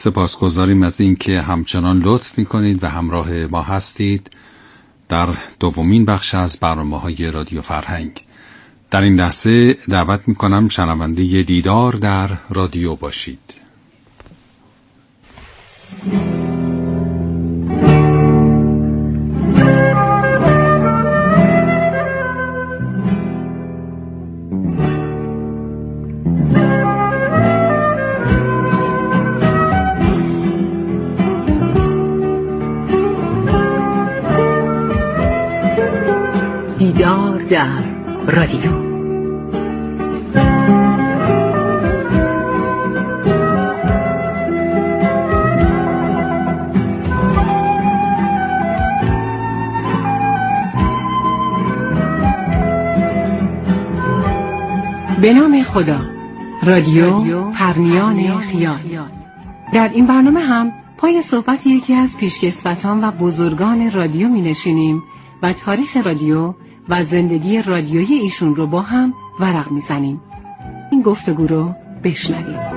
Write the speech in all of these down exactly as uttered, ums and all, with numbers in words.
سپاسگزاریم از این که همچنان لطف میکنید و همراه ما هستید در دومین بخش از برنامه‌های رادیو فرهنگ. در این لحظه دعوت میکنم شنونده دیدار در رادیو باشید. دیدار در رادیو. به نام خدا. رادیو پرنیان خیال. در این برنامه هم پای صحبت یکی از پیشکسوتان و بزرگان رادیو می نشینیم و تاریخ رادیو و زندگی رادیویی ایشون رو با هم ورق می زنیم. این گفتگو رو بشنوید.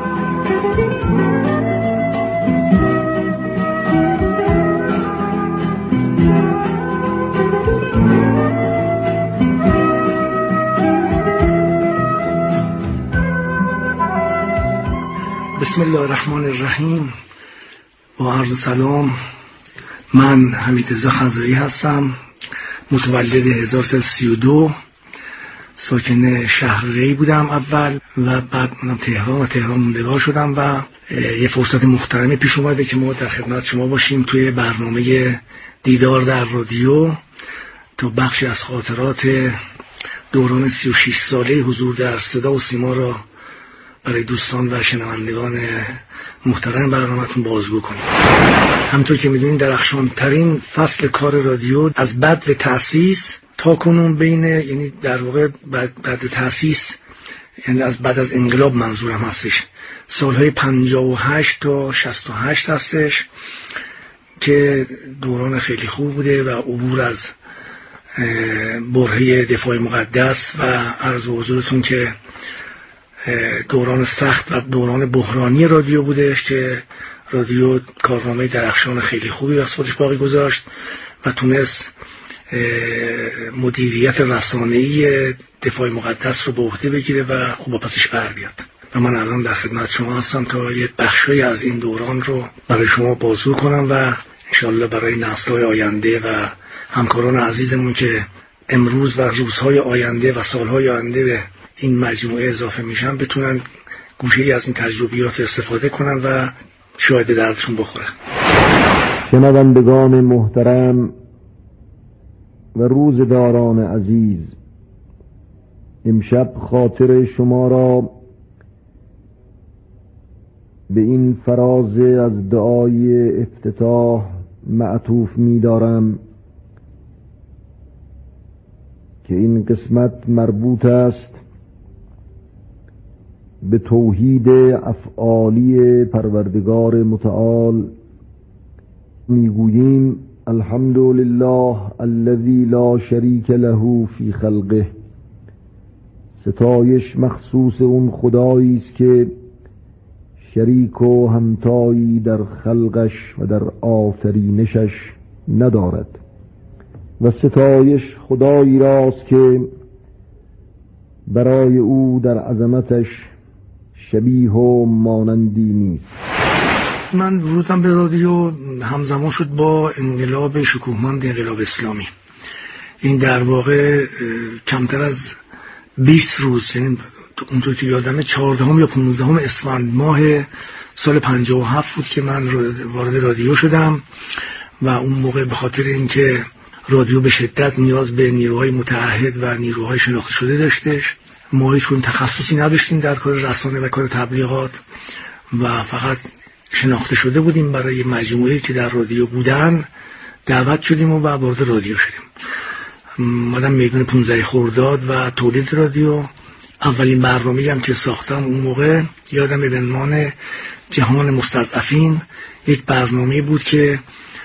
بسم الله الرحمن الرحیم. با عرض سلام، من حمیدرضا خزایی هستم، متولد هزار و سیصد و سی و دو، ساکن شهر ری بودم اول و بعد منم تهران و تهران موندگار شدم و یه فرصت محترمی پیش اومده که ما در خدمت شما باشیم توی برنامه دیدار در رادیو تا بخشی از خاطرات دوران سی و شش ساله حضور در صدا و سیما را برای دوستان و شنوندگان محترم برنامه‌تون بازگو کنیم. همونطور که میدونین درخشان ترین فصل کار رادیو از بعد تأسیس تا کنون بین، یعنی در واقع بعد, بعد تأسیس یعنی از بعد از انقلاب منظورم هستش، سالهای پنجاه و هشت تا شصت و هشت هستش که دوران خیلی خوب بوده و عبور از برهه دفاع مقدس و عرض حضورتون که دوران سخت و دوران بحرانی رادیو بودش که رادیو کارنامه درخشان خیلی خوبی از خودش باقی گذاشت و تونست مدیریت رسانه‌ای دفاع مقدس رو به عهده بگیره و خوب پسش بر بیاد. و من الان در خدمت شما هستم تا یه بخشی از این دوران رو برای شما بازگو کنم و انشالله برای نسل‌های آینده و همکاران عزیزمون که امروز و روزهای آینده و سالهای آینده به این مجموعه اضافه میشن بتونن گوشه‌ای از این تجربیات استفاده کنن و شاید به دردشون بخوره. شنوندگان محترم و روزداران عزیز، امشب خاطر شما را به این فراز از دعای افتتاح معطوف می‌دارم که این قسمت مربوط است به توحید افعالی پروردگار متعال. میگوییم الحمدلله الذی لا شریک له فی خلقه. ستایش مخصوص اون خدایی است که شریک و همتایی در خلقش و در آفرینشش ندارد و ستایش خدایی راست که برای او در عظمتش شبیه و مانندی نیست. من ورودم به رادیو همزمان شد با انقلاب شکوهمند انقلاب اسلامی. این در واقع کمتر از بیست روز، یعنی اونطور که یادمه چهاردهم یا پانزدهم اسفند ماه سال پنجاه و هفت بود که من وارد رادیو شدم و اون موقع به خاطر اینکه رادیو به شدت نیاز به نیروهای متعهد و نیروهای شناخته شده داشتش، ما هیچ کدوم تخصصی نداشتیم در کار رسانه و کار تبلیغات و فقط شناخته شده بودیم برای مجموعه‌ای که در رادیو بودن، دعوت شدیم و وارد رادیو شدیم. مادم میدون پانزده خرداد و تولید رادیو، اولین برنامه‌ای هم که ساختم اون موقع یادم به عنوان جهان مستضعفین یک برنامه بود که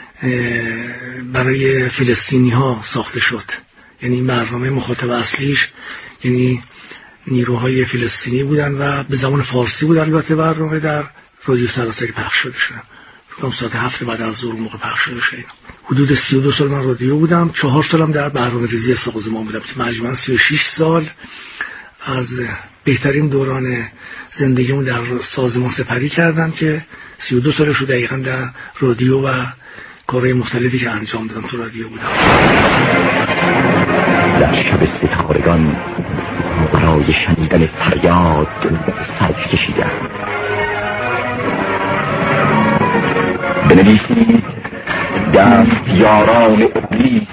برای فلسطینی ها ساخته شد. یعنی این برنامه مخاطب اصلیش یعنی نیروهای فلسطینی بودن و به زبان فارسی بود البته برنامه در رادیو سراسری پخش شده شدم. فکر ساعت هفت بعد از ظهر موقع پخش شده شد. حدود سی و دو سال من رادیو بودم. چهار سالم در برنامه‌ریزی سازمان بودم که مجموعاً سی و شش سال از بهترین دوران زندگیمون در سازمان سپری کردم که سی و دو سالش رو دقیقاً در رادیو و کارهای مختلفی که انجام دادم تو رادیو بودم. در شب ستارگان برای شنیدن فریاد سر کشیدم. بنویسید دست یاران ابلیس،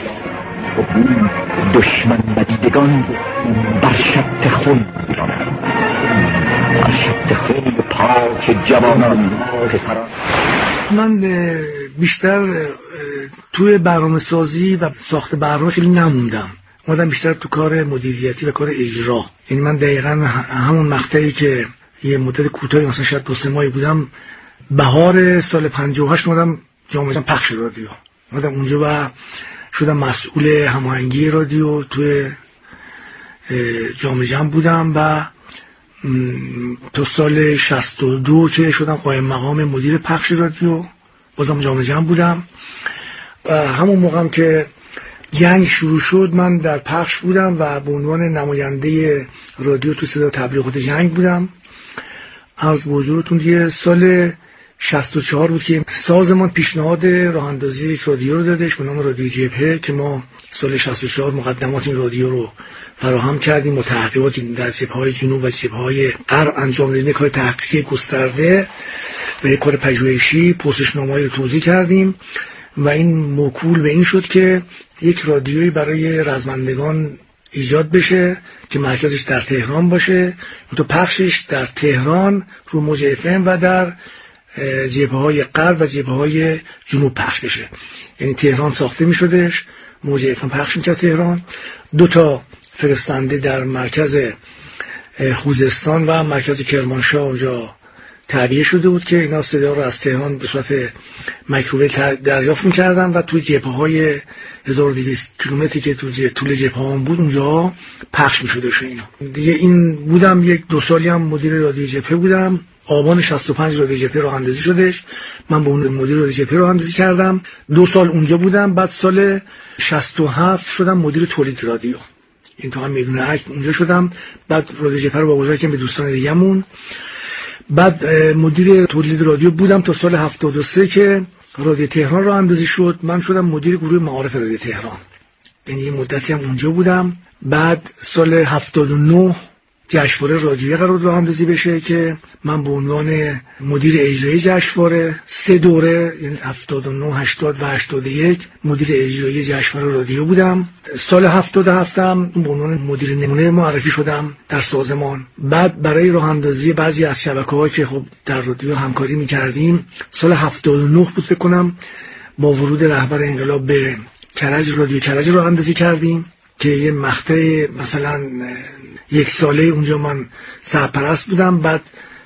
دشمن ندیدگان بر شط خون میرانند، بر شط خون پاک جوانان پسران. من بیشتر توی برنامه سازی و ساخت برنامه خیلی نموندم، اومدم بیشتر تو کار مدیریتی و کار اجرا. یعنی من دقیقاً همون مقطعی که یه مدت کوتاهی مثلا شاید دو سه ماهی بودم، بهار سال پنجاه و هشت اومدم جامعه جمع پخش رادیو، اومدم اونجا و شدم مسئول هماهنگی رادیو توی جامعه جمع بودم و تا سال شصت و دو که شدم قائم مقام مدیر پخش رادیو بازم جامعه جمع بودم. و همون موقعم که جنگ شروع شد من در پخش بودم و به عنوان نماینده رادیو تو صدا تبلیغات جنگ بودم. از حضورتون دیگه سال شصت و چهار بود که سازمان پیشنهاد راه اندازی رادیو رو دادش به نام رادیو جبهه که ما سال شصت و چهار مقدمات این رادیو رو فراهم کردیم و تحقیقاتی در جبهه‌های جنوب و جبهه‌های غرب انجام دادیم. کار تحقیقی گسترده و کار پژوهشی، پرسشنامه‌ای رو توزیع کردیم و این موکول به این شد که یک رادیویی برای رزمندگان ایجاد بشه که مرکزش در تهران باشه، تو پخشش در تهران رو موج اف ام و در جبهه‌های غرب و جبهه‌های جنوب پخش بشه. یعنی تهران ساخته می‌شدش، موج اف ام پخش می‌کرد تهران، دو تا فرستنده در مرکز خوزستان و مرکز کرمانشاه اونجا تعبیه شده بود که اینا صدا رو از تهران به صورت میکروویو دریافت می‌کردن و توی جبهه‌های هزار و دویست کیلومتری که تو طول جبهه‌ها بود اونجا پخش می‌شدش. اینا دیگه این بودم یک دو سالی هم مدیر رادیو جبهه بودم. آبان شصت و پنج رادیو جبهه راه اندازی شدش، من به اون مدیر رادیو جبهه راه اندازی کردم، دو سال اونجا بودم. بعد سال شصت و هفت شدم مدیر تولید رادیو، این تا هم میدونه اک اونجا شدم. بعد رادیو جبهه رو واگذار کردم به دوستان دیگه‌مون. بعد مدیر تولید رادیو بودم تا سال هفتاد و سه که رادیو تهران راه اندازی شد، من شدم مدیر گروه معارف رادیو تهران، یعنی یه مدتی هم اونجا بودم. بعد سال هفتاد و نه جشنواره رادیویی قرار راه اندازی بشه که من به عنوان مدیر اجرایی جشنواره سه دوره، یعنی هفتاد و نه، هشتاد و هشتاد و یک مدیر اجرایی جشنواره رادیو بودم. سال هفتاد و هفت هم به عنوان مدیر نمونه معرفی شدم در سازمان. بعد برای راه اندازی بعضی از شبکه‌ها که خب در رادیو همکاری می‌کردیم، سال هفتاد و نه بود فکر کنم، با ورود رهبر انقلاب به کرج رادیو کرج راه اندازی کردیم که یه مقطع مثلا یک ساله اونجا من سرپرست بودم. بعد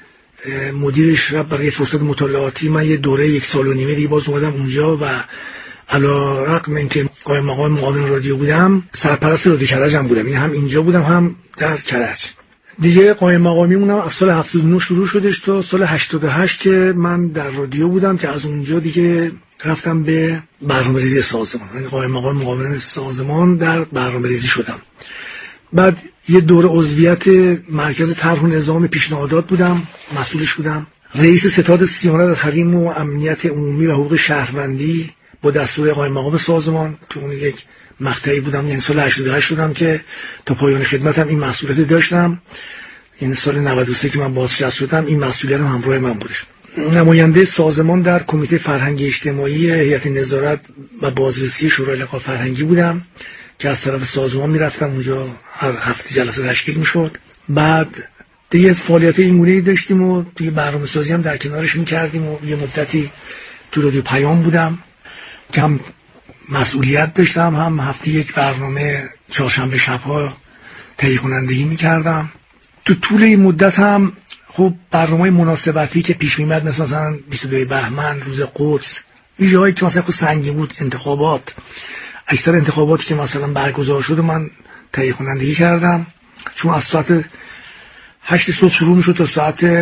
مدیرش را برای فرصت مطالعاتی من یه دوره یک سال و نیمه دیگه باز اومدم اونجا و علی رغم اینکه قائم مقام معاون رادیو بودم سرپرست رادیو کرج هم بودم، این هم اینجا بودم هم در کرج. دیگه قائم مقامیمونم از سال هفتاد و نه شروع شدش تا سال هشتاد و هشت که من در رادیو بودم که از اونجا دیگه رفتم به برنامه‌ریزی سازمان، یعنی قائم مقام معاون سازمان در برنامه‌ریزی شدم. بعد یه دوره عضویت مرکز طرح و نظام پیشنهادات بودم، مسئولش بودم. رئیس ستاد صیانت از حریم و امنیت عمومی و حقوق شهروندی با دستور قائم مقام سازمان تو اون یک مقطعی بودم، یعنی سال هشتاد و هشت شدم که تا پایان خدمتم این مسئولیت داشتم. یعنی سال نود و سه که من بازنشسته شدم این مسئولیت هم همراه من بودش. نماینده سازمان در کمیته فرهنگی اجتماعی هیئت نظارت و بازرسی شورای لقاء فرهنگی بودم که از طرف سازمان میرفتم اونجا، هر هفته جلسه تشکیل میشد. بعد دیگه فعالیت این گونه‌ای داشتیم و دیگه برنامه‌سازی هم در کنارش میکردیم و یه مدتی تو رادیو پیام بودم که هم مسئولیت داشتم، هم هفته یک برنامه چهارشنبه شب‌ها تهیه کنندگی میکردم. تو طول این مدت هم خب برنامه‌های مناسبتی که پیش میاد مثل مثلا بیست و دو بهمن، روز قدس، ویژه‌هایی که مثلا خود سنگین بود، انتخابات، اکثر انتخاباتی که مثلا برگزار شد من تهیه کنندگی کردم، چون از ساعت هشت صبح شروع میشد تا ساعت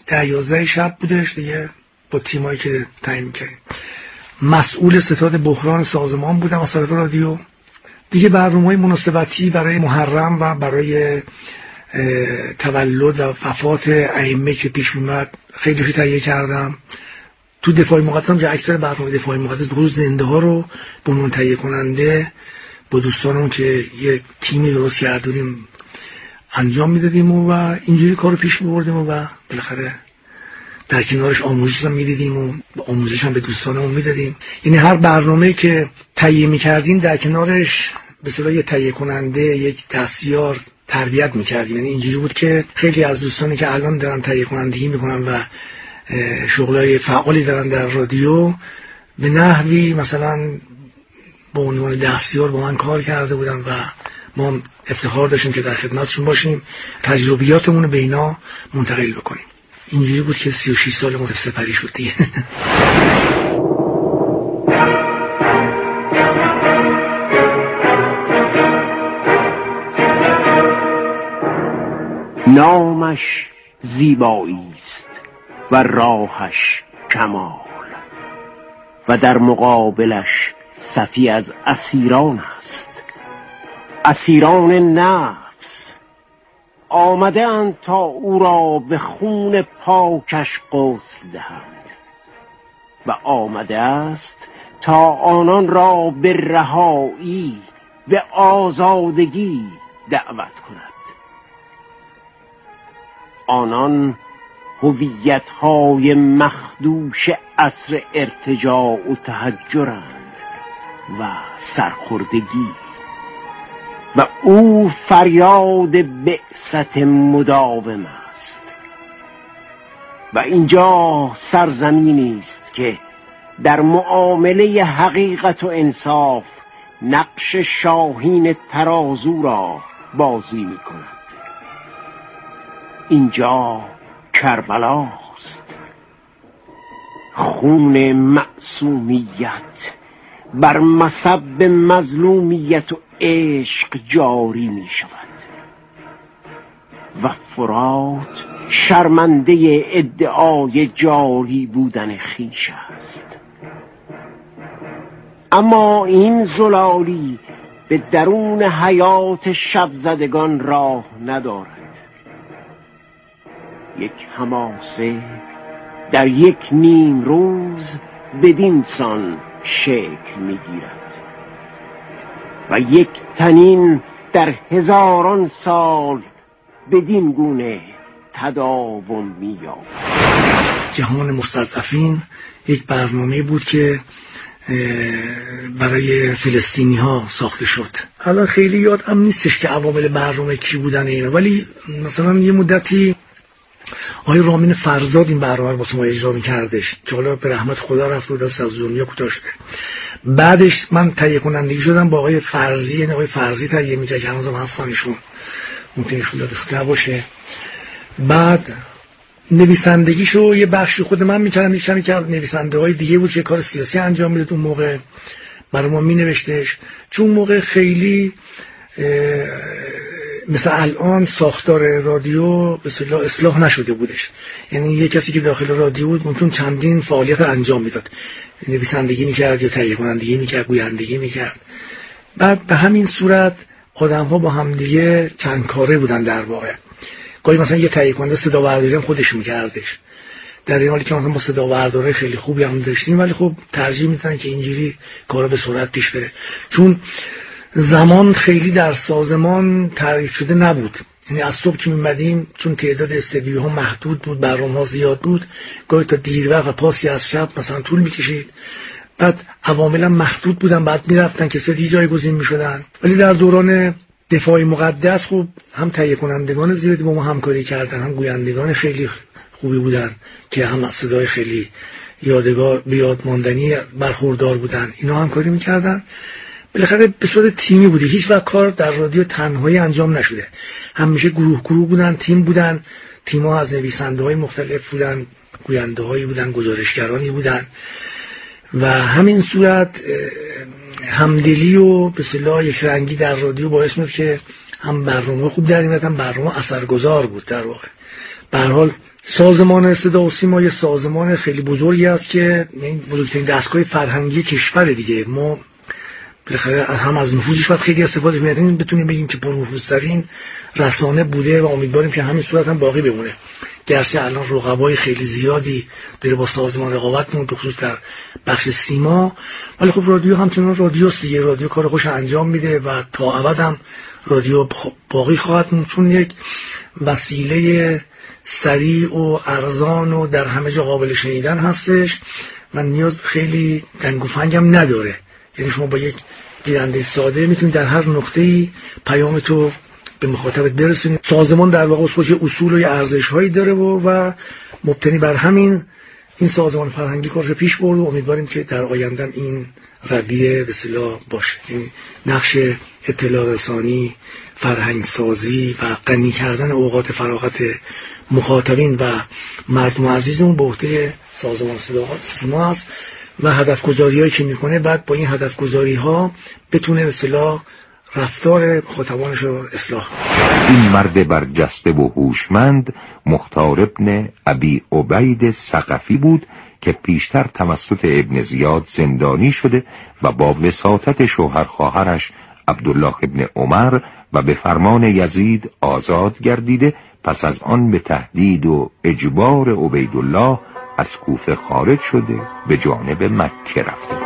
ده یازده شب بودش دیگه، با تیمایی که تعیین کردیم. مسئول ستاد بحران سازمان بودم از طرف رادیو. دیگه برنامه‌های مناسبتی برای محرم و برای تولد و وفات ائمه که پیش می‌اومد خیلی تهیه کردم. تو دفاع مقدس که اکثر برنامه دفاع مقدس به خصوص زنده ها رو به عنوان تهیه کننده با دوستانم که یه تیمی درست کردیم انجام میدادیم و, و اینجوری کارو پیش می‌بردیم و, و بالاخره در کنارش آموزش هم میدیدیم و آموزش هم به دوستانمون میدادیم. یعنی هر برنامه‌ای که تهیه می‌کردیم در کنارش به اصطلاح یه تهیه کننده، یک دستیار تربیت می‌کردیم. یعنی اینجوری بود که خیلی از دوستانی که الان دارن تهیه کنندگی می‌کنن و شغلای فعالی دارن در رادیو به نحوی مثلا به عنوان دستیار با من کار کرده بودن و ما افتخار داشتیم که در خدمتشون باشیم، تجربیاتمون رو به اینا منتقل بکنیم. اینجوری بود که سی و شش سال ما سپری شد دیگه. نامش زیبایی است و راهش کمال و در مقابلش صفی از اسیران است، اسیران نفس آمده اند تا او را به خون پاکش غسل دهند و آمده است تا آنان را به رهایی، به آزادگی دعوت کند. آنان هویت‌های مخدوش عصر ارتجاع و تهجرند و سرخوردگی و او فریاد بعثت مداوم است. و اینجا سرزمینی است که در معامله حقیقت و انصاف نقش شاهین ترازو را بازی می کند. اینجا کربلاست، خون معصومیت بر مصب مظلومیت و عشق جاری می شود و فرات شرمنده ادعای جاری بودن خویش است. اما این زلالی به درون حیات شبزدگان راه ندارد. یک حماسه در یک نیم روز بدینسان شکل میگیرد و یک تنین در هزاران سال بدین گونه تداوم می‌یابد. جهان مستضعفین یک برنامه بود که برای فلسطینی ها ساخته شد. حالا خیلی یادم نیستش که عوامل برنامه کی بودن اینا، ولی مثلا یه مدتی آقای رامین فرزاد این برنامه رو واسه ما اجرا می‌کردش که حالا به رحمت خدا رفت و دست از دنیا کوتاه شده. بعدش من تهیه کنندگی شدم با آقای فرزی، یعنی آقای فرزی تهیه می‌کرد که هنوزم هستن ایشون، ممکنه ایشون یادشون نباشه. بعد نویسندگیشو یه بخشی خود من می‌کردم، یه کمی که نویسنده‌های دیگه بود که کار سیاسی انجام میداد اون موقع برای ما مینوشتش، چون موقع خیلی مثل الان ساختار رادیو به اصطلاح اصلاح نشده بودش. یعنی یه کسی که داخل رادیو بود ممکن چندین فعالیت انجام میداد، نویسندگی میکرد یا تهیه کنندگی میکرد، گویندگی میکرد. بعد به همین صورت آدم‌ها با هم دیگه چند کاره بودن در واقع. گاهی مثلا یه تهیه کننده صدا برداری خودش میکردش، در این حالی که مثلا با صدا برداری خیلی خوبی هم داشتیم، ولی خب ترجیح میدن که اینجوری کارا به سرعت پیش بره، چون زمان خیلی در سازمان تعریف شده نبود. یعنی از صبح که میمدیم چون تعداد استدیوها محدود بود، برنامه‌ها زیاد بود، گاهی تا دیر وقت و پاسی از شب مثلا طول میکشید. بعد عواملا محدود بودن، بعد میرفتن که سری جایگزین میشدن. ولی در دوران دفاع مقدس خوب هم تهیه کنندگان زیادی با ما همکاری کردن، هم گویندگان خیلی خوبی بودن که هم از صدای خیلی یادگار بیاد ماندنی برخوردار بودن، اینا همکاری میکردن. بالاخره به صورت تیمی بوده، هیچ وقت کار در رادیو تنهایی انجام نشده، همیشه گروه گروه بودن، تیم بودن. تیم‌ها از نویسنده‌های مختلف بودن، گوینده‌هایی بودن، گزارشگرانی بودن و همین صورت همدلی و به اصطلاح یک رنگی در رادیو باعث می‌شد که هم برنامه خوب در میاد، هم برنامه اثرگذار بود در واقع. به هر حال سازمان صدا و سیما یه سازمان خیلی بزرگی است که این بزرگترین دستگاه فرهنگی کشور دیگه. ما بالاخره هم از نفوذش باید خیلی استفاده کنیم، بتونیم بگیم که پرنفوذترین رسانه بوده و امیدواریم که همین صورت هم باقی بمونه. گرچه الان رقبای خیلی زیادی داره با سازمان رقابت می‌کنه به خصوص در بخش سیما، ولی خب رادیو همچنان رادیوست دیگه. رادیو کار خوش انجام میده و تا ابد هم رادیو باقی خواهد موند، چون یک وسیله سریع و ارزان و در همه جا قابل شنیدن هستش و نیاز خیلی دنگ و فنگ هم نداره. یعنی شما با یک گیرنده ساده میتونید در هر نقطه‌ای پیام تو به مخاطبت برسونید. سازمان در واقع خودش اصول و ارزش‌هایی داره و, و مبتنی بر همین این سازمان فرهنگی کارش پیش برد و امیدواریم که در آینده این رویه به اصطلاح باشه. یعنی نقش اطلاع رسانی، فرهنگ سازی و غنی کردن اوقات فراغت مخاطبین و مردم عزیزمون به عهده سازمان صدا و سیما است و هدف گذاری‌هایی که میکنه بعد با این هدف گذاری‌ها بتونه به اصطلاح رفتار مخاطبانش رو اصلاح. این مرد برجسته و هوشمند مختار ابن ابی عبید ثقفی بود که پیشتر توسط ابن زیاد زندانی شده و با وساطت شوهر خواهرش عبدالله ابن عمر و به فرمان یزید آزاد گردیده، پس از آن به تهدید و اجبار عبیدالله از کوفه خارج شده به جانب مکه رفته.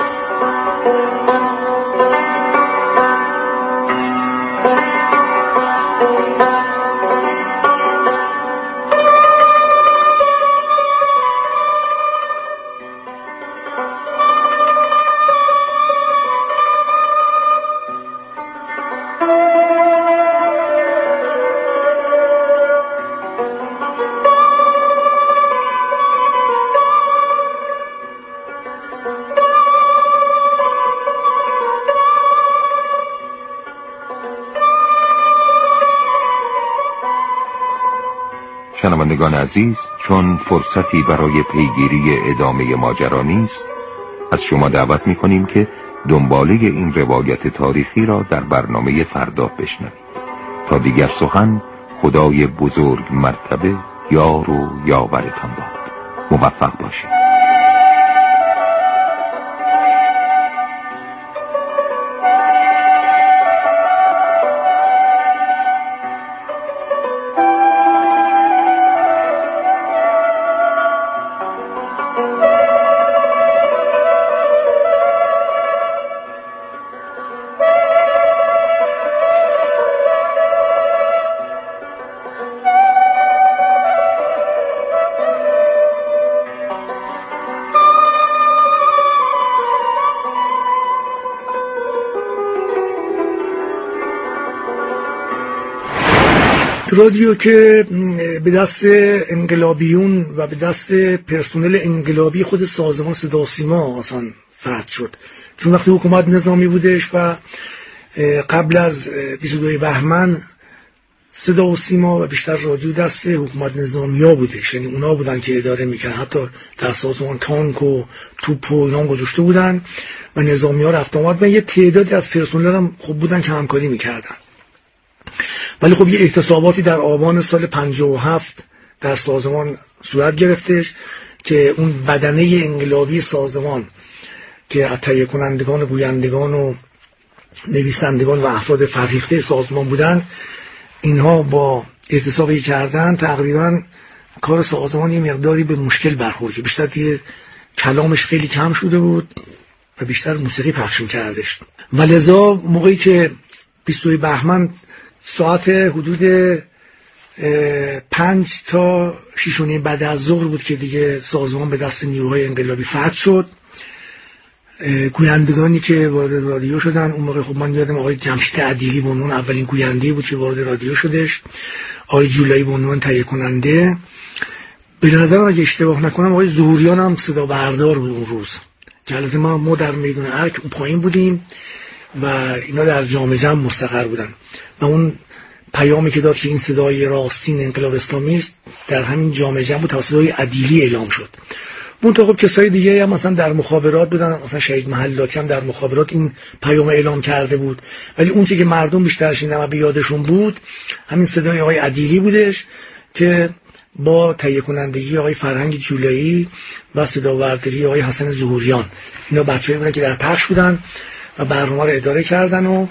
شنوندگان عزیز، چون فرصتی برای پیگیری ادامه ماجرا نیست، از شما دعوت می‌کنیم که دنباله این روایت تاریخی را در برنامه فردا بشنوید. تا دیگر سخن، خدای بزرگ مرتبه یار و یاورتان باد. موفق باشید. رادیو که به دست انقلابیون و به دست پرسنل انقلابی خود سازمان صدا و سیما اصلا فتح شد، چون وقتی حکومت نظامی بودش و قبل از بیست و دو بهمن صدا و سیما و بیشتر رادیو دست حکومت نظامی ها بودش، یعنی اونا بودن که اداره میکردن، حتی در سازمان تانک و توپ و اینا گذاشته بودن و نظامی ها رفت آمد و یه تعدادی از پرسنل هم خوب بودن که همکاری میکردن. ولی خب یه احتساباتی در آبان سال پنجاه و هفت در سازمان صورت گرفتش که اون بدنه انقلابی سازمان که تهیه کنندگان، گویندگان و نویسندگان و افراد فرهیخته سازمان بودن، اینها با احتسابی کردن تقریبا کار سازمان یه مقداری به مشکل برخورد، بیشتر دیگه کلامش خیلی کم شده بود و بیشتر موسیقی پخش می‌کردش. ولذا موقعی که بیست و دو بهمن ساعت حدود پنج تا شیش و نیم بعد از ظهر بود که دیگه سازمان به دست نیروهای انقلابی فتح شد. گویندگانی که وارد رادیو شدن اون موقع، خب من یادم آقای جمشید عدیلی به عنوان اولین گوینده بود که وارد رادیو شدش، آقای جولایی به عنوان تهیه کننده، به نظرم اگه اشتباه نکنم آقای ظهوریان هم صدا بردار بود اون روز، که البته ما ما در میدون ارک اون پایین بودیم و اینا در جام جم مستقر بودن و اون پیامی که داد که این صدای راستین انقلاب اسلامی است در همین جام جم بود توسط آقای عدیلی اعلام شد. منتها خب کسای دیگه هم مثلا در مخابرات بودن، مثلا شهید محلاتی هم در مخابرات این پیام اعلام کرده بود، ولی اون چیزی که مردم بیشتر شنیدن و به یادشون بود همین صدای آقای عدیلی بودش که با تهیه کنندگی آقای فرهنگ جولایی و صداورداری آقای حسن ظهوریان. اینا بچه‌ای بودن که در پخش بودن و برنامه رو اداره کردن. و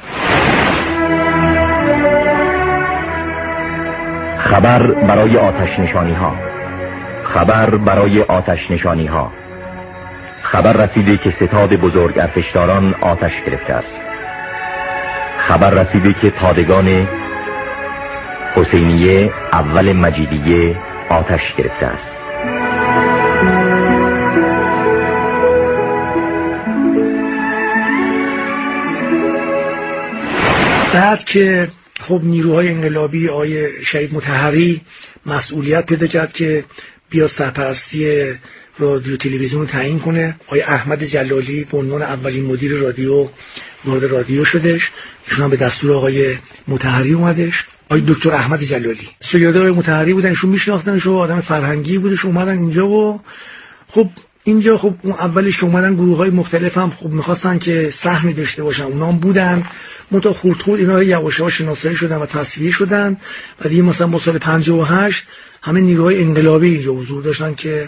خبر برای آتش نشانی ها، خبر برای آتش نشانی ها. خبر رسیده که ستاد بزرگ ارتشداران آتش گرفته است. خبر رسیده که پادگان حسینیه اول مجیدیه آتش گرفته است. بعد که خب نیروهای انقلابی آقای شهید مطهری مسئولیت پیدا کرد که بیا سرپرستی رادیو تلویزیون رو تعیین کنه، آقای احمد جلالی به عنوان اولین مدیر رادیو وارد رادیو شدش. ایشون هم به دستور آقای مطهری اومدش. آقای دکتر احمد جلالی شاگرد آقای مطهری بودن، ایشون میشناختنش و آدم فرهنگی بودش. اومدن اینجا و خب اینجا خب اون اولش که اومدن گروه‌های مختلف هم خب می‌خواستن که سهمی داشته باشن، اونا هم بودن. منتها خورد خورد اینا یواش یواش شناسایی شدن و تصفیه شدن و دیگه مثلا با سال پنجاه و هشت همه نیروهای انقلابی اینجا حضور داشتن که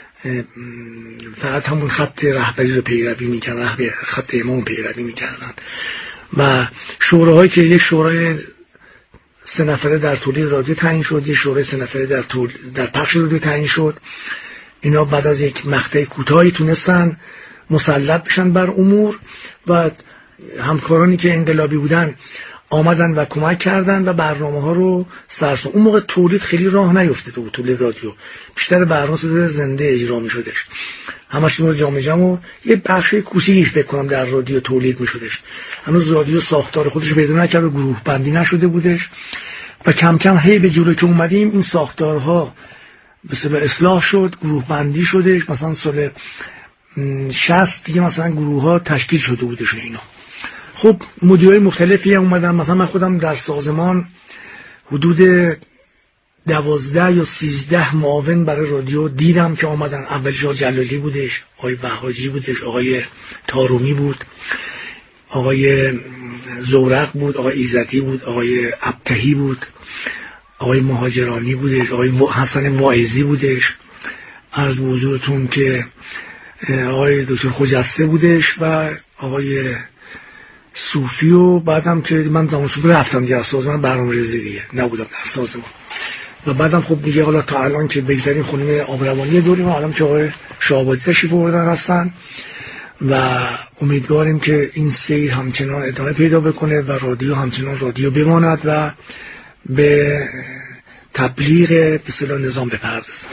فقط همون خط رهبری رو پیروی می‌کردن، خط امام پیروی می‌کردن. و شوراهایی که یک شورای سه نفره در تولید رادیو تعیین شد، یک شورای سه نفره در تولید در پخش رادیو تعیین شد. اینا بعد از یک مقطع کوتاهی تونستن مسلط بشن بر امور و همکارانی که انقلابی بودن آمدن و کمک کردن و برنامه ها رو سرسون. اون موقع تولید خیلی راه نیفتاده بود، تولید رادیو بیشتر برنامه صورت زنده اجرا می شدش، همش نور جامع جمع و یه بخش کوچیکی فکر کنم در رادیو تولید می شدش. هنوز رادیو ساختار خودش پیدا نکرد و گروه بندی نشده بودش و کم کم هی به جلو که اومدیم این ساختارها به اصطلاح اصلاح شد، گروه بندی شدش. مثلا سال شصت دیگه مثلا گروه ها تشکیل شده بودش اینا. خب مدیرای مختلفی اومدن، مثلا من خودم در سازمان حدود دوازده یا سیزده معاون برای رادیو دیدم که آمدن. اولش آقای جلالی بودش، آقای وهاجی بودش، آقای تارومی بود، آقای زورق بود، آقای ایزدی بود، آقای ابتهی بود، آقای مهاجرانی بودش، آقای حسن واعظی بودش. عرض به حضورتون که آقای دکتر خجسته بودش و آقای صوفی. و بعدم که من زمان صوفی رفتم دیگه از سازمان برنامه‌ریزی دیگه نبودم در سازمان. و بعدم خب دیگه حالا تا الان که بگذاریم خانم آبروانی دوریم، الان که آقای شاهآبادی تشریف آوردن هستن و امیدواریم که این سیر همچنان ادامه پیدا بکنه و رادیو همچنان رادیو بماند و به تبلیغ به اصطلاح نظام بپردازه.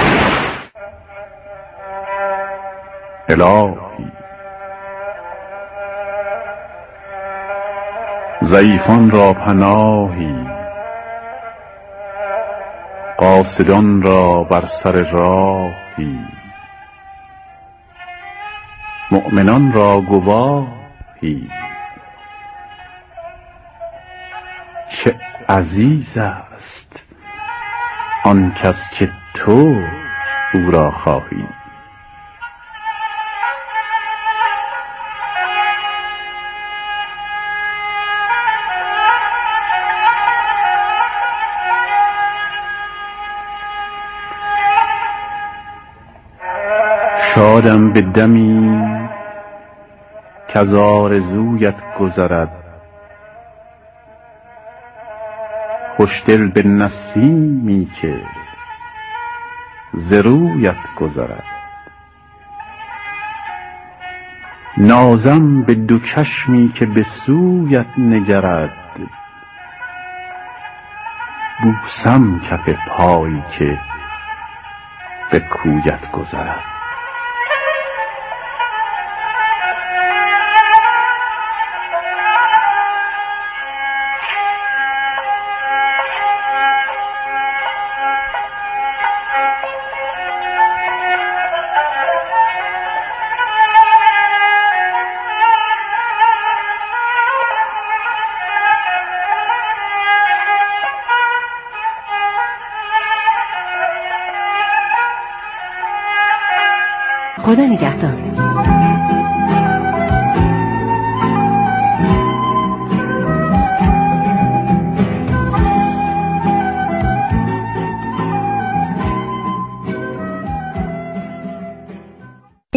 الهی ضعیفان را پناهی، قاصدان را بر سر راهی، مؤمنان را گواهی. چه عزیز است آن کس که تو او را خواهی. شادم به دمی کز آرزویت گذرد، خوشدل به نسیمی که ز رویت گذرد. نازم به دو چشمی که به سویت نگرد، بوسم کف پایی که به کویت گذرد. خدا نگهدار.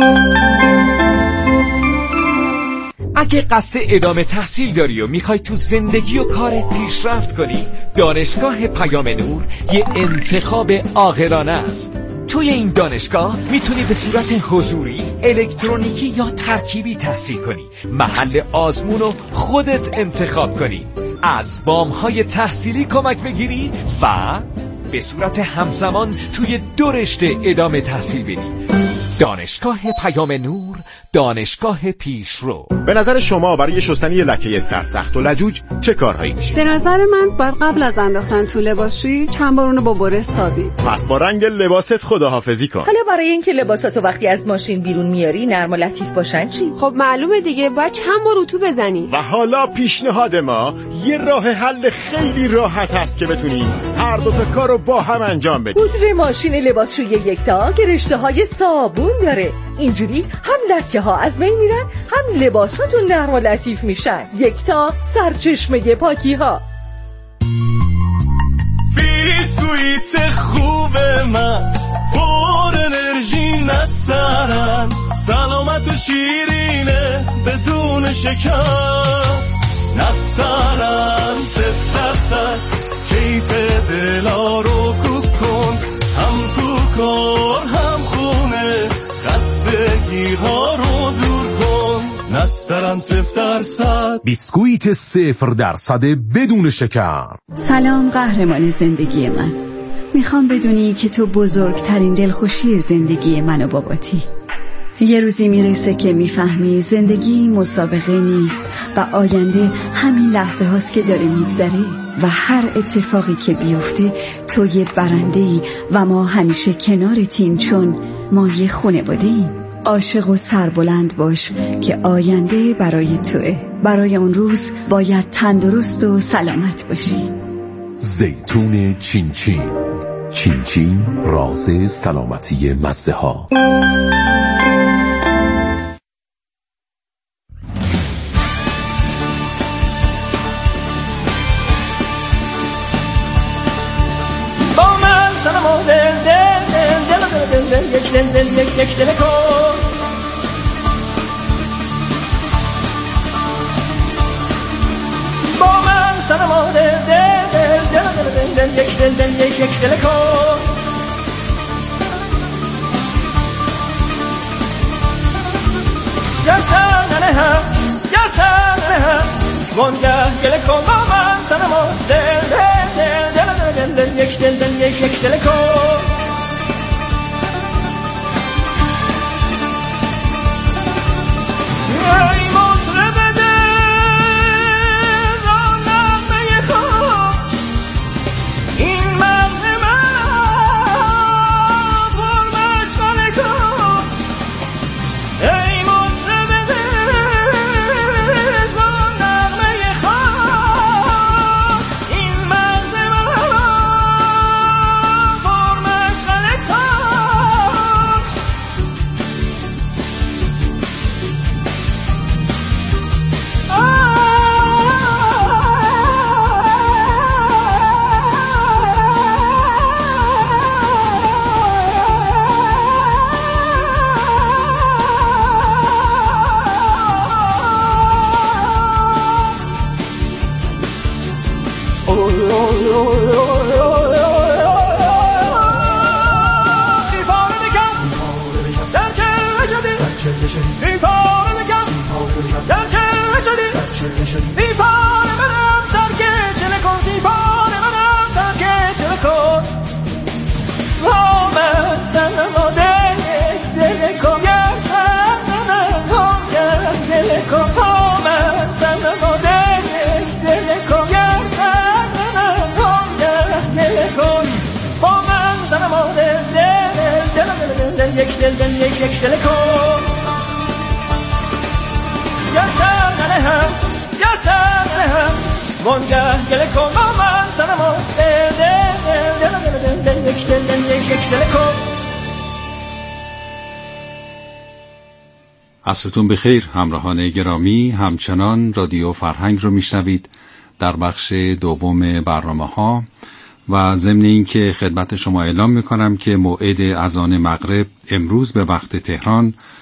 اگه قصد ادامه تحصیل داری و میخوای تو زندگی و کارت پیشرفت کنی، دانشگاه پیام نور یه انتخاب عاقلانه است. توی این دانشگاه میتونی به صورت حضوری، الکترونیکی یا ترکیبی تحصیل کنی. محل آزمون رو خودت انتخاب کنی، از وام‌های تحصیلی کمک بگیری و به صورت همزمان توی دو رشته ادامه تحصیل بدی. دانشگاه پیام نور، دانشگاه پیشرو. به نظر شما برای شستن یه لکه سرسخت و لجوج چه کارهایی میشه؟ به نظر من باید قبل از انداختن تو لباسشویی چند بار اونو با بره سابید. پس با رنگ لباست خداحافظی کن. حالا برای اینکه لباساتو وقتی از ماشین بیرون میاری نرم و لطیف باشن چی؟ خب معلومه دیگه، باید چند بار اتو بزنی. و حالا پیشنهاد ما یه راه حل خیلی راحت هست که بتونی هر دو تا کارو با هم انجام بدی. پودر ماشین لباسشویی یکتا که رشته‌های صابون داره. اینجوری هم لکه ها از بین میرن، هم لباساتون نرم و لطیف میشن. یکتا، سرچشمه پاکی ها. بیسکویت خوب من پر انرژی نسترن، سلامت و شیرینه بدون شکر نسترن، صفر درصد کیف دلا رو کوک کن، هم تو کار هم خونه خستگی‌ها رو دور کن، نسترن صفر درصد. بیسکویت صفر درصد بدون شکر. سلام قهرمان زندگی من، میخوام بدونی که تو بزرگترین دلخوشی زندگی من و باباتی. یه روزی میرسه که میفهمی زندگی مسابقه نیست و آینده همین لحظه هاست که داره میگذره و هر اتفاقی که بیفته تو یه برنده‌ای و ما همیشه کنارتیم، چون ما یه خانواده‌ایم. عاشق و سربلند باش که آینده برای توئه. برای اون روز باید تندرست و سلامت باشی. زیتون چین چین، چین چین راز سلامتی مزه ها. با من سلام و دل دل دل دل دل دل یک دل دل یک یک دل کن، با من سلام و دل دل دل دل دل دل یک دل دل یک یک دل کن. یا سننه هم یا سننه هم وانگه گل کن، با من سلام و دل دل دل دل دل یک دل دل یک یک دل کن. ای مطرب دل را نغمه خوش، این مغز من پر مشغله کن. ای مطرب دل را نغمه خوش، این مغز من پر مشغله کن. زیبان منم ترک چله کن، زیبان منم ترک چله کن. با من سنم یک دل کن، یا سنم یک دل کن. با من سنم یک دل کن، یا سنم یک دل کن. با من سنم دل دل دل دل یک دل دل یک یک دل کن. یا سنم هم یا سننه هم وانگه گل کن، با من سنم دل دل دل دل دل یک دل دل یک یک دل کن. عصرتون بخیر همراهان گرامی، همچنان رادیو فرهنگ رو میشنوید در بخش دوم برنامه ها و ضمن این که خدمت شما اعلام میکنم که موعد اذان مغرب امروز به وقت تهران